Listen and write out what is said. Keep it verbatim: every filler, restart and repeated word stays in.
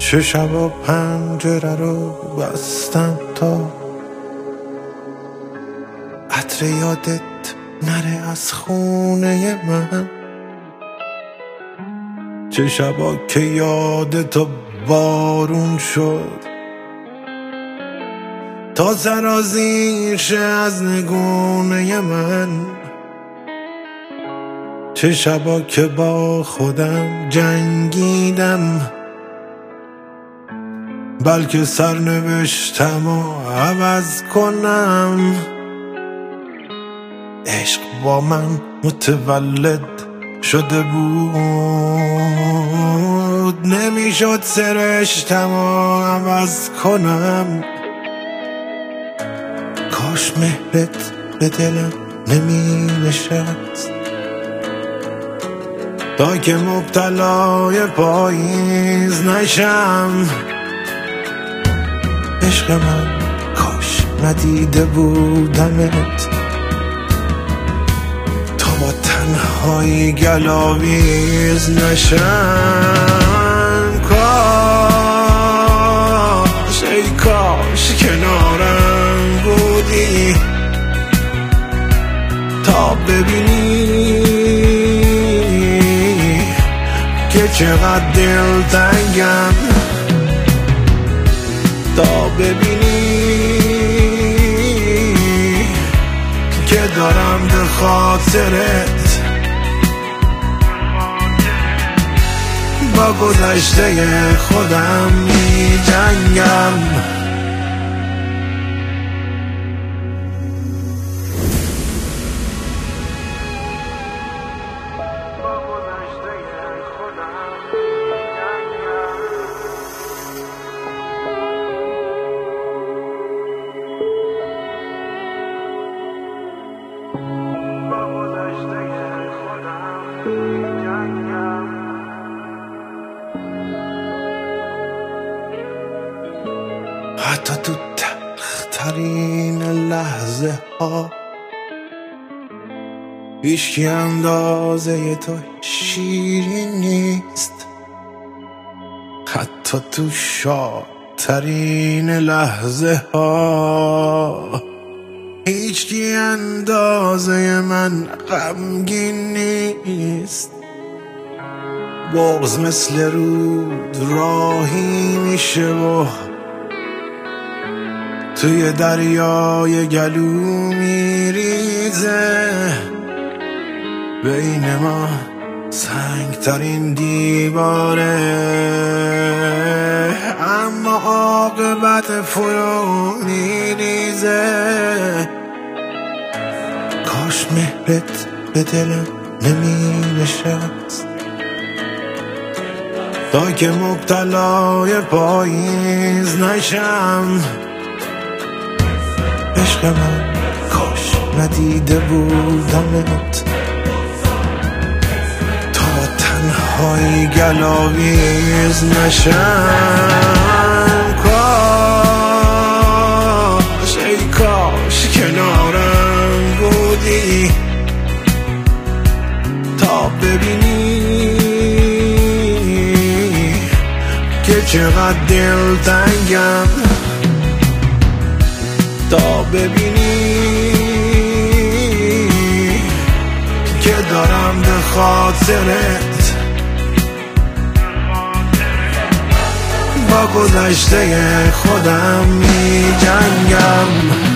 چه شبا پنجره رو بستم تا عطر یادت نره از خونه من، چه شبا که یادتو بارون شد تا سرازیر شه از نگونه من، چه شبا که با خودم جنگیدم بلکه سرنوشتم و عوض کنم. عشق با من متولد شده بود، نمیشد سرشتم و عوض کنم. کاش مهرت به دلم نمی نشست تا که مبتلای پاییز نشم. عشق من کاش ندیده بودمت تا با تنهایی گلاویز نشم. کاش ای کاش کنارم بودی تا ببینی که چقدر دلتنگم، تا ببینی که دارم به خاطرت با گذشته خودم می جنگم. حتی تو تلخترین لحظه ها هیچکی اندازه تو شیرین نیست، حتی تو شادترین لحظه ها هیچکی اندازه من غمگین نیست. بغض مثل رود راهی میشه و توی دریای گلو میریزه، بین ما سنگترین دیواره اما عاقبت فرو میریزه. کاش مهرت به دلم نمی نشست تا که مبتلای پاییز نشم. عشق من کاش ندیده بودمت تا با تنهایی گلاویز نشم. کاش ای کاش کنارم بودی تا ببینی که چقدر دلتنگم، تا ببینی که دارم به خاطرت با گذشته خودم می جنگم.